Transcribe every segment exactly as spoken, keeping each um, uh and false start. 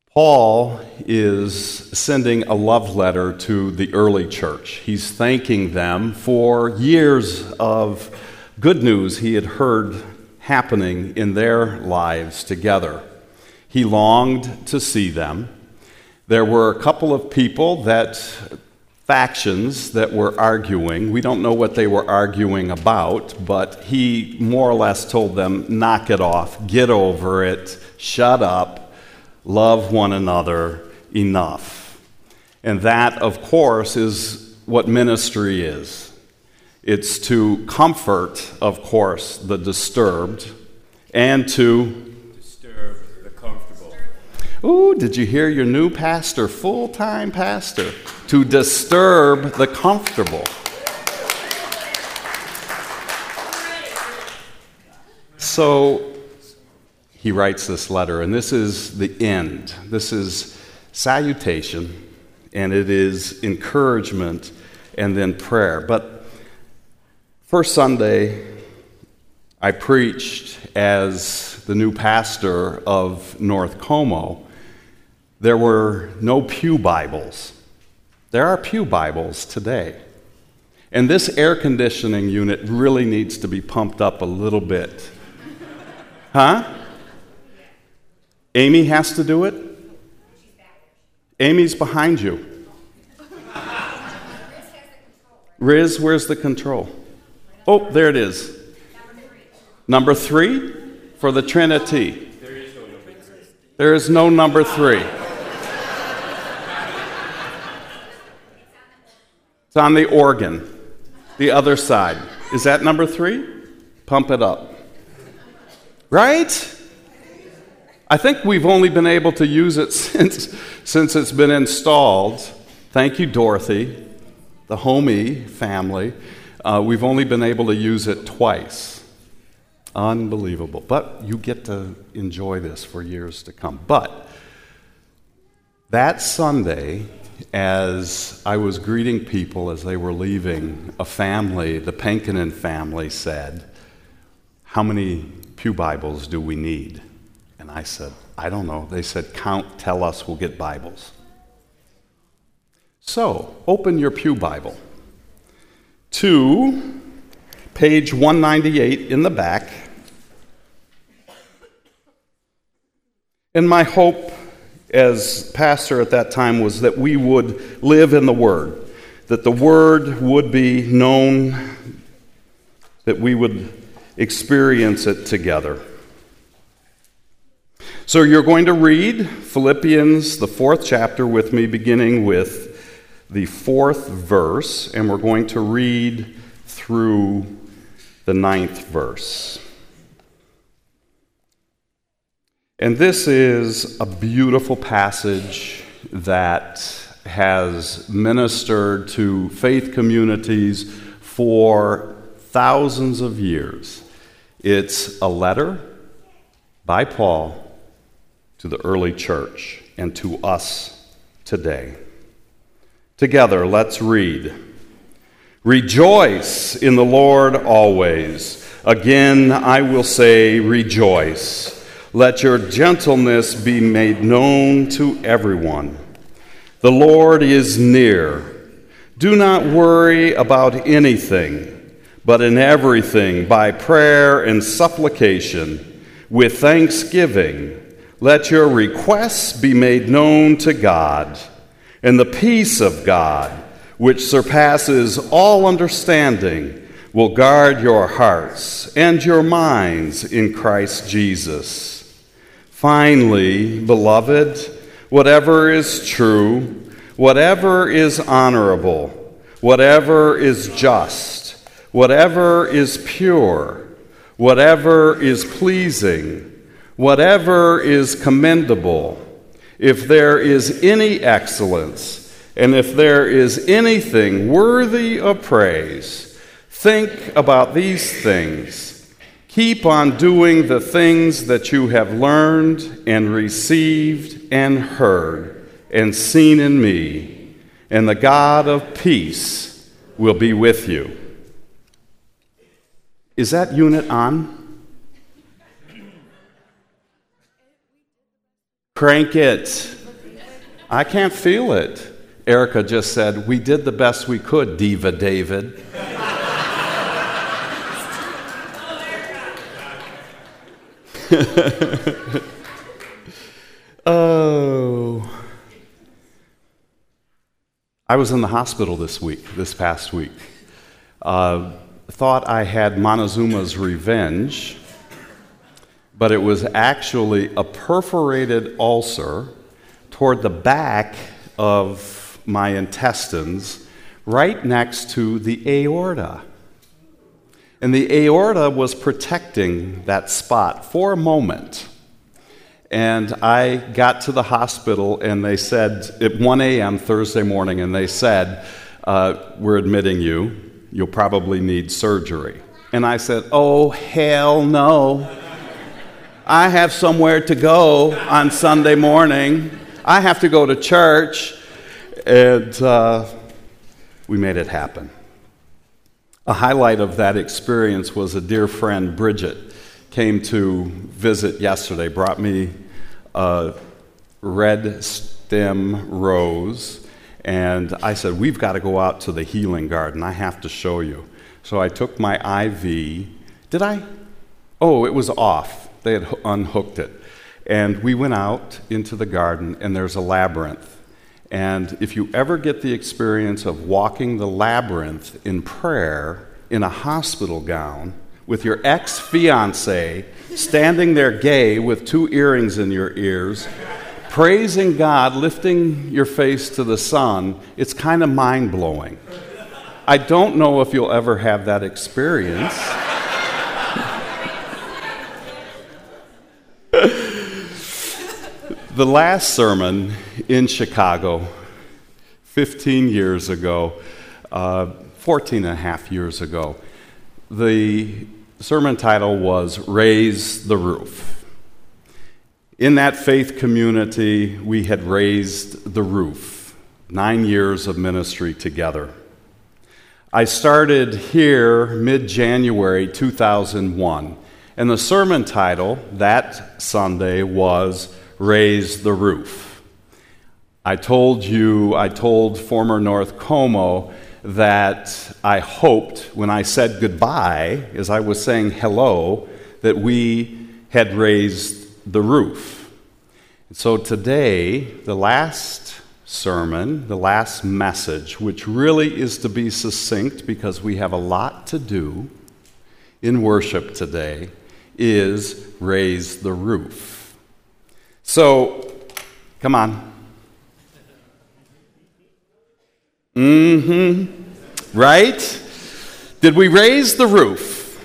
Paul is sending a love letter to the early church. He's thanking them for years of good news he had heard happening in their lives together. He longed to see them. There were a couple of people that, factions that were arguing. We don't know what they were arguing about, but he more or less told them, knock it off, get over it, shut up. Love one another enough. And that, of course, is what ministry is. It's to comfort, of course, the disturbed and to disturb the comfortable. Ooh, did you hear your new pastor, full-time pastor? To disturb the comfortable. So he writes this letter, and this is the end. This is salutation, and it is encouragement, and then prayer. But first Sunday, I preached as the new pastor of North Como. There were no pew Bibles. There are pew Bibles today. And this air conditioning unit really needs to be pumped up a little bit. Huh? Amy has to do it? Amy's behind you. Riz, where's the control? Oh, there it is. Number three for the Trinity. There is no number three. It's on the organ, the other side. Is that number three? Pump it up. Right? I think we've only been able to use it since, since it's been installed. Thank you, Dorothy, the Homey family. Uh, we've only been able to use it twice. Unbelievable. But you get to enjoy this for years to come. But that Sunday, as I was greeting people as they were leaving, a family, the Penkinen family, said, how many pew Bibles do we need? And I said, I don't know. They said, count, tell us, we'll get Bibles. So, open your pew Bible to page one ninety-eight in the back. And my hope as pastor at that time was that we would live in the Word, that the Word would be known, that we would experience it together. So you're going to read Philippians, the fourth chapter, with me, beginning with the fourth verse, and we're going to read through the ninth verse. And this is a beautiful passage that has ministered to faith communities for thousands of years. It's a letter by Paul to the early church and to us today. Together, let's read. Rejoice in the Lord always. Again, I will say rejoice. Let your gentleness be made known to everyone. The Lord is near. Do not worry about anything, but in everything, by prayer and supplication, with thanksgiving, let your requests be made known to God, and the peace of God, which surpasses all understanding, will guard your hearts and your minds in Christ Jesus. Finally, beloved, whatever is true, whatever is honorable, whatever is just, whatever is pure, whatever is pleasing, whatever is commendable, if there is any excellence, and if there is anything worthy of praise, think about these things. Keep on doing the things that you have learned and received and heard and seen in me, and the God of peace will be with you. Is that unit on? Crank it. I can't feel it. Erica just said, we did the best we could, Diva David. Oh. I was in the hospital this week, this past week. Uh, thought I had Montezuma's revenge, but it was actually a perforated ulcer toward the back of my intestines, right next to the aorta. And the aorta was protecting that spot for a moment. And I got to the hospital, and they said, at one a.m. Thursday morning, and they said, uh, we're admitting you. You'll probably need surgery. And I said, oh, hell no. I have somewhere to go on Sunday morning. I have to go to church. And uh, we made it happen. A highlight of that experience was a dear friend, Bridget, came to visit yesterday, brought me a red stem rose, and I said, we've got to go out to the healing garden. I have to show you. So I took my I V. Did I? Oh, it was off. They had unhooked it. And we went out into the garden, and there's a labyrinth. And if you ever get the experience of walking the labyrinth in prayer in a hospital gown, with your ex-fiancé standing there gay with two earrings in your ears, praising God, lifting your face to the sun, it's kind of mind-blowing. I don't know if you'll ever have that experience. The last sermon in Chicago, fifteen years ago, uh, fourteen and a half years ago, the sermon title was Raise the Roof. In that faith community, we had raised the roof, nine years of ministry together. I started here mid-January two thousand one, and the sermon title that Sunday was Raise the Roof. I told you, I told former North Como that I hoped when I said goodbye, as I was saying hello, that we had raised the roof. So today, the last sermon, the last message, which really is to be succinct because we have a lot to do in worship today, is raise the roof. So, come on. Mm-hmm. Right? Did we raise the roof?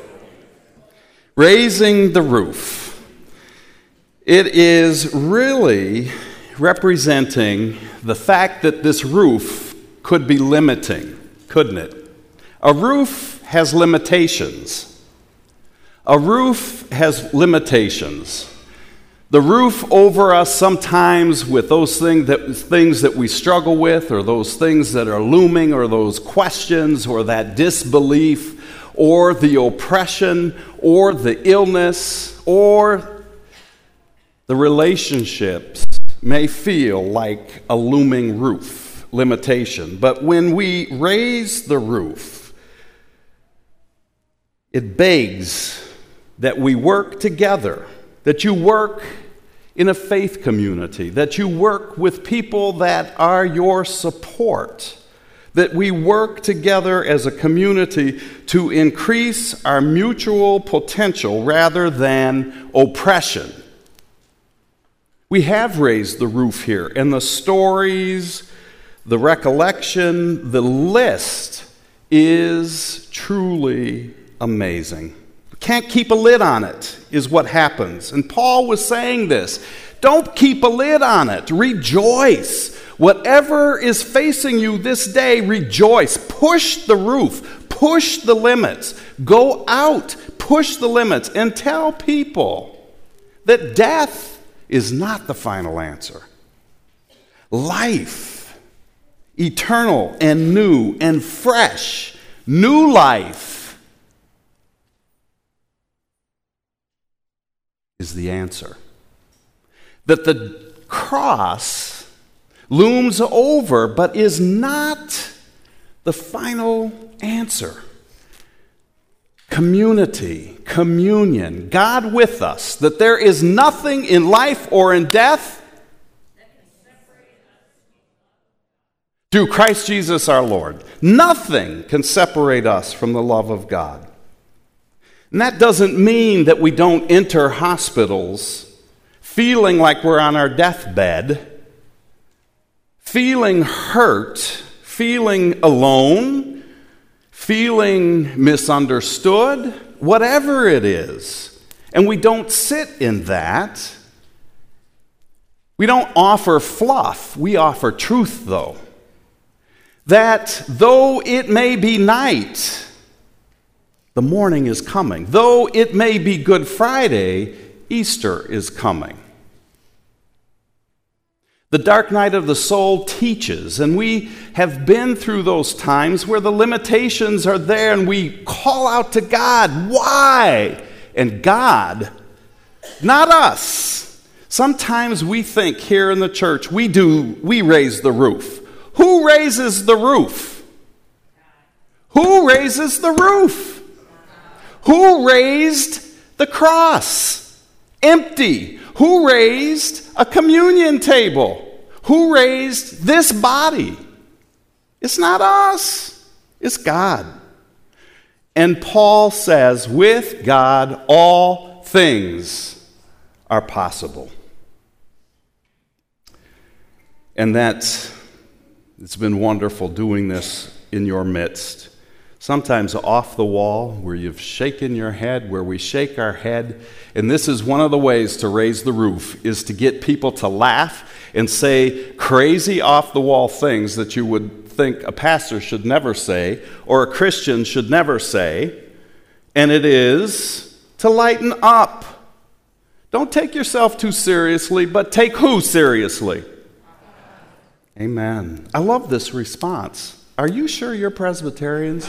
Raising the roof. It is really representing the fact that this roof could be limiting, couldn't it? A roof has limitations. A roof has limitations. The roof over us sometimes with those thing that, things that we struggle with, or those things that are looming, or those questions, or that disbelief, or the oppression, or the illness, or the relationships may feel like a looming roof limitation. But when we raise the roof, it begs that we work together, that you work in a faith community, that you work with people that are your support, that we work together as a community to increase our mutual potential rather than oppression. We have raised the roof here, and the stories, the recollection, the list is truly amazing. Can't keep a lid on it, is what happens. And Paul was saying this. Don't keep a lid on it. Rejoice. Whatever is facing you this day, rejoice. Push the roof. Push the limits. Go out. Push the limits. And tell people that death is not the final answer. Life, eternal and new and fresh, new life, is the answer. That the cross looms over, but is not the final answer. Community, communion, God with us, that there is nothing in life or in death through Christ Jesus our Lord. Nothing can separate us from the love of God. And that doesn't mean that we don't enter hospitals feeling like we're on our deathbed, feeling hurt, feeling alone, feeling misunderstood, whatever it is. And we don't sit in that. We don't offer fluff. We offer truth, though. That though it may be night, the morning is coming. Though it may be Good Friday, Easter is coming. The dark night of the soul teaches, and we have been through those times where the limitations are there and we call out to God, why? And God, not us. Sometimes we think here in the church, we do, we raise the roof. Who raises the roof? Who raises the roof? Who raised the cross? Empty. Who raised a communion table? Who raised this body? It's not us. It's God. And Paul says, with God, all things are possible. And that's It's been wonderful doing this in your midst. Sometimes off the wall, where you've shaken your head, where we shake our head. And this is one of the ways to raise the roof, is to get people to laugh and say crazy off-the-wall things that you would think a pastor should never say or a Christian should never say. And it is to lighten up. Don't take yourself too seriously, but take who seriously? Amen. I love this response. Are you sure you're Presbyterians?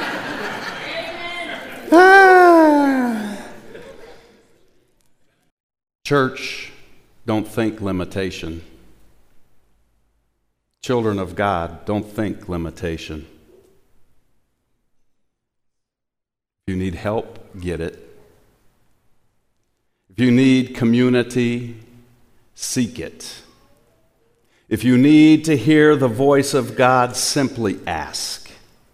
ah. Church, don't think limitation. Children of God, don't think limitation. If you need help, get it. If you need community, seek it. If you need to hear the voice of God, simply ask.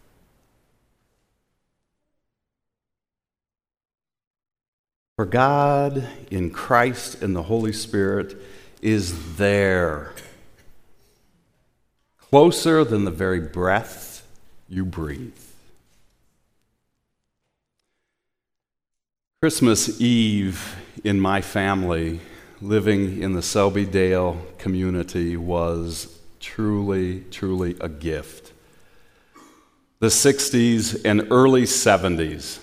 For God in Christ and the Holy Spirit is there, closer than the very breath you breathe. Christmas Eve in my family, living in the Selby Dale community, was truly, truly a gift. The sixties and early seventies,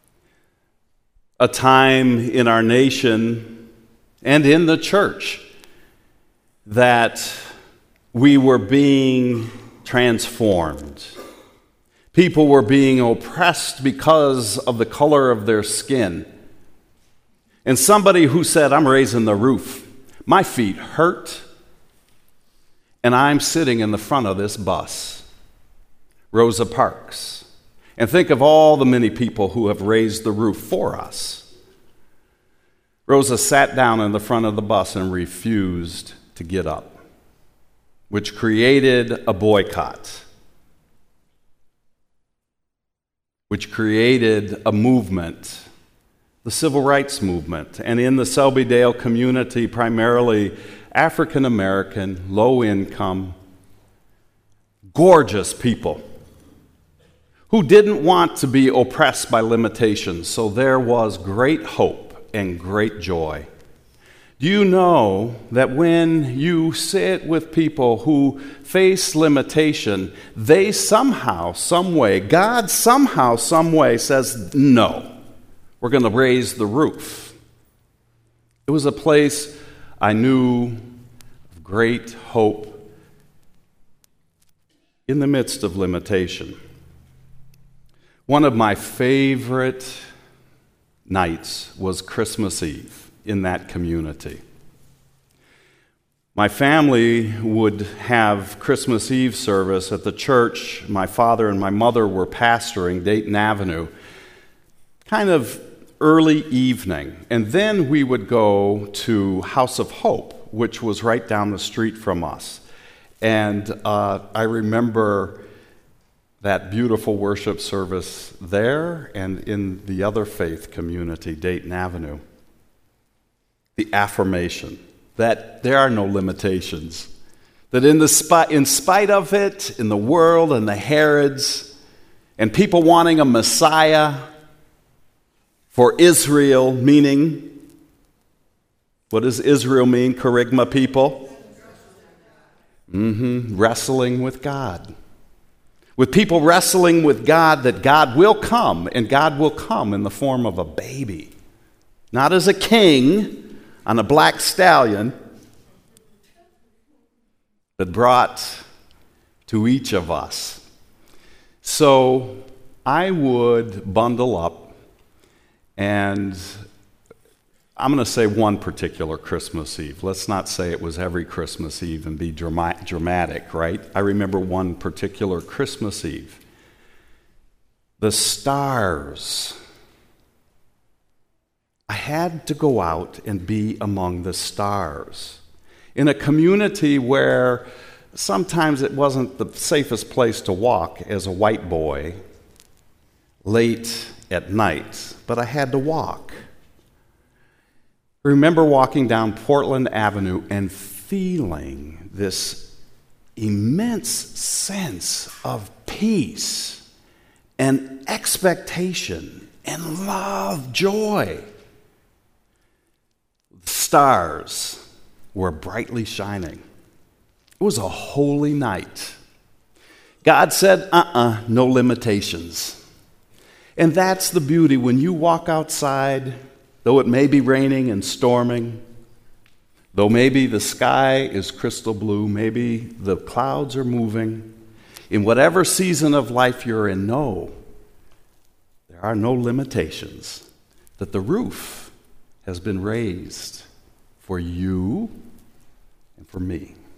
a time in our nation and in the church that we were being transformed. People were being oppressed because of the color of their skin. And somebody who said, I'm raising the roof. My feet hurt, and I'm sitting in the front of this bus. Rosa Parks. And think of all the many people who have raised the roof for us. Rosa sat down in the front of the bus and refused to get up, which created a boycott, which created a movement, the civil rights movement. And in the Selby Dale community, primarily African American, low income, gorgeous people who didn't want to be oppressed by limitations. So there was great hope and great joy. Do you know that when you sit with people who face limitation, they somehow, some way, God somehow, some way says, no. We're going to raise the roof. It was a place I knew of great hope in the midst of limitation. One of my favorite nights was Christmas Eve in that community. My family would have Christmas Eve service at the church my father and my mother were pastoring, Dayton Avenue, kind of early evening. And then we would go to House of Hope, which was right down the street from us. And uh, I remember that beautiful worship service there and in the other faith community, Dayton Avenue. The affirmation that there are no limitations, that in, the spi- in spite of it, in the world and the Herods, and people wanting a Messiah for Israel, meaning, what does Israel mean, Kerygma people? Mm-hmm, wrestling with God. With people wrestling with God, that God will come, and God will come in the form of a baby. Not as a king on a black stallion, but brought to each of us. So I would bundle up, and I'm going to say one particular Christmas Eve. Let's not say it was every Christmas Eve and be drama- dramatic, right? I remember one particular Christmas Eve. The stars. I had to go out and be among the stars in a community where sometimes it wasn't the safest place to walk as a white boy late at night, but I had to walk. I remember walking down Portland Avenue and feeling this immense sense of peace and expectation and love, joy. Stars were brightly shining. It was a holy night. God said, uh-uh, no limitations. And that's the beauty when you walk outside, though it may be raining and storming, though maybe the sky is crystal blue, maybe the clouds are moving, in whatever season of life you're in, know there are no limitations, that the roof has been raised for you and for me.